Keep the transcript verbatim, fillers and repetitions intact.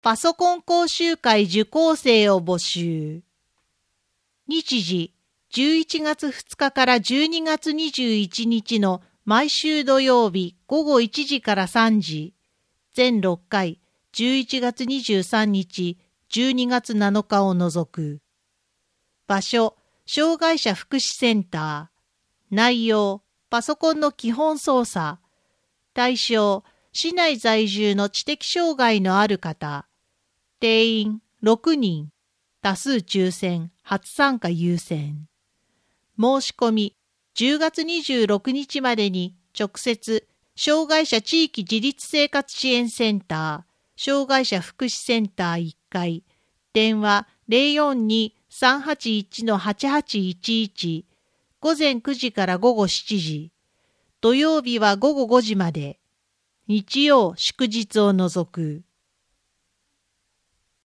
パソコン講習会受講生を募集。日時、じゅういちがつふつかからじゅうにがつにじゅういちにちの毎週土曜日ごごいちじからさんじ。全ろっかい、じゅういちがつにじゅうさんにち、じゅうにがつなのかを除く。場所、障害者福祉センター。内容、パソコンの基本操作。対象、市内在住の知的障害のある方。定員ろくにん。多数抽選、初参加優先。申し込み、じゅうがつにじゅうろくにちまでに直接、障害者地域自立生活支援センター、障害者福祉センターいっかい、電話 ゼロよんに さんはちいち はちはちいちいち、午前くじから午後しちじ、土曜日は午後ごじまで、日曜祝日を除く。